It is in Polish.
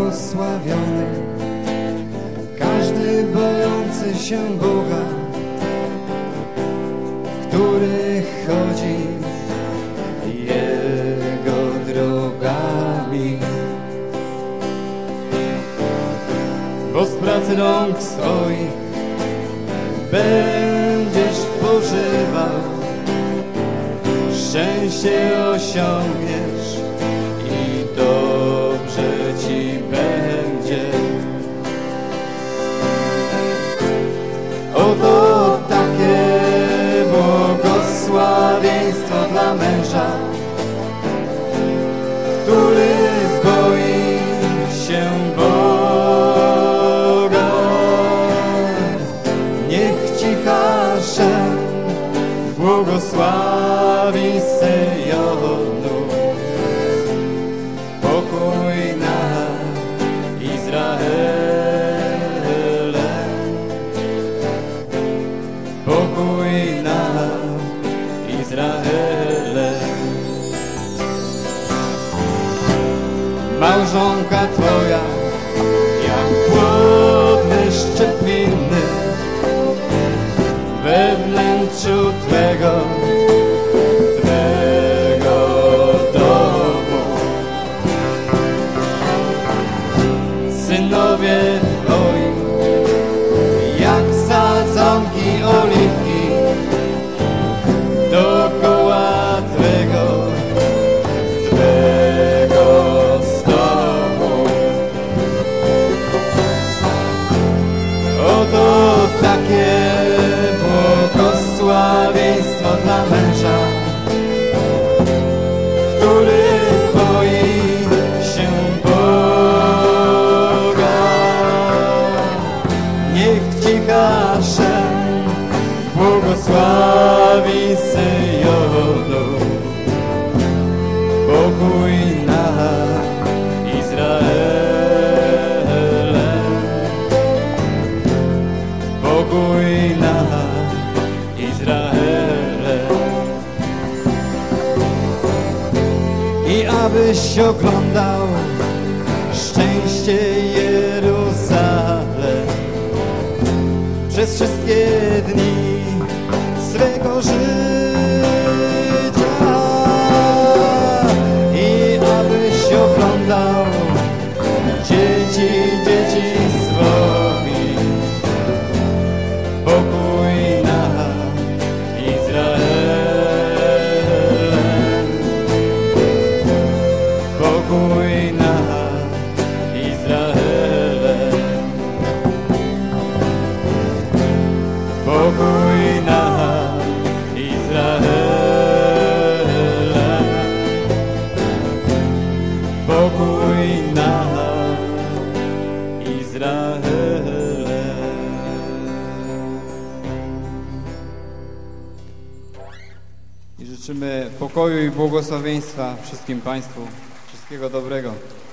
błogosławiony, każdy bojący się Boga, który chodzi Jego drogami. Bo z pracy rąk swoich będziesz pożywał, szczęście osiągniesz i dobrze ci będzie. Oto takie błogosławieństwo dla męża, który boi się Boga. Niech ci Hashem błogosławi Syjonu, pokój nad Izraelem, pokój nad Izraelem. Małżonka twoja jak płodny szczepliny we wnętrzu twego domu. Synowie twoi jak sadzonki oliwki dookoła twego stołu. Oto takie błogosławieństwo dla męża, który boi się Boga. Niech ci Hashem błogosławi Syjonu, pokój nad Izraelem, pokój nad Izraelem. I abyś oglądał szczęście Jeruzalem przez wszystkie dni swego życia. I abyś oglądał dzieci swoich, pokój nad Izraelem, pokój nad Izraelem, pokój nad Izraelem, pokój nad Izraelem. I życzymy pokoju i błogosławieństwa wszystkim Państwu. Wszystkiego dobrego.